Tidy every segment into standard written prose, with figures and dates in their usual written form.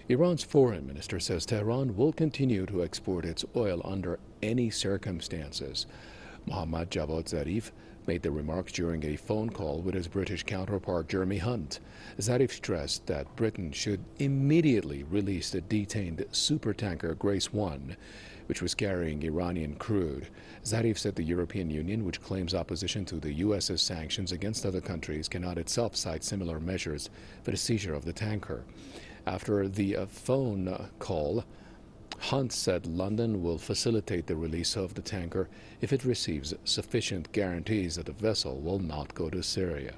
Iran's foreign minister says Tehran will continue to export its oil under any circumstances. Mohammad Javad Zarif made the remarks during a phone call with his British counterpart Jeremy Hunt. Zarif stressed that Britain should immediately release the detained supertanker Grace 1, which was carrying Iranian crude. Zarif said the European Union, which claims opposition to the U.S.'s sanctions against other countries, cannot itself cite similar measures for the seizure of the tanker. After the phone call, Hunt said London will facilitate the release of the tanker if it receives sufficient guarantees that the vessel will not go to Syria.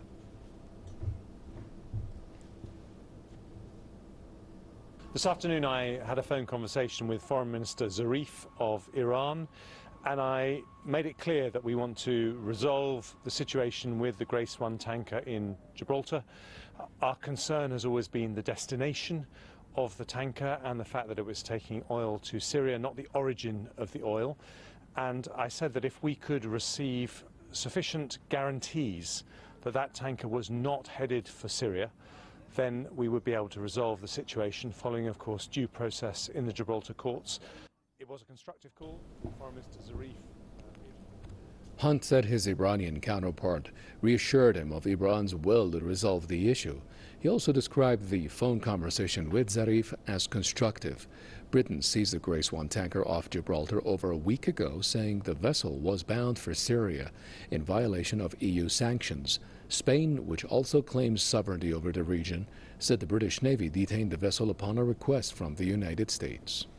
This afternoon I had a phone conversation with Foreign Minister Zarif of Iran, and I made it clear that we want to resolve the situation with the Grace 1 tanker in Gibraltar. Our concern has always been the destination of the tanker and the fact that it was taking oil to Syria, not the origin of the oil. And I said that if we could receive sufficient guarantees that that tanker was not headed for Syria, then we would be able to resolve the situation following, of course, due process in the Gibraltar courts. It was a constructive call. Foreign Minister Zarif. Hunt said his Iranian counterpart reassured him of Iran's will to resolve the issue. He also described the phone conversation with Zarif as constructive. Britain seized the Grace 1 tanker off Gibraltar over a week ago, saying the vessel was bound for Syria in violation of EU sanctions. Spain, which also claims sovereignty over the region, said the British Navy detained the vessel upon a request from the United States.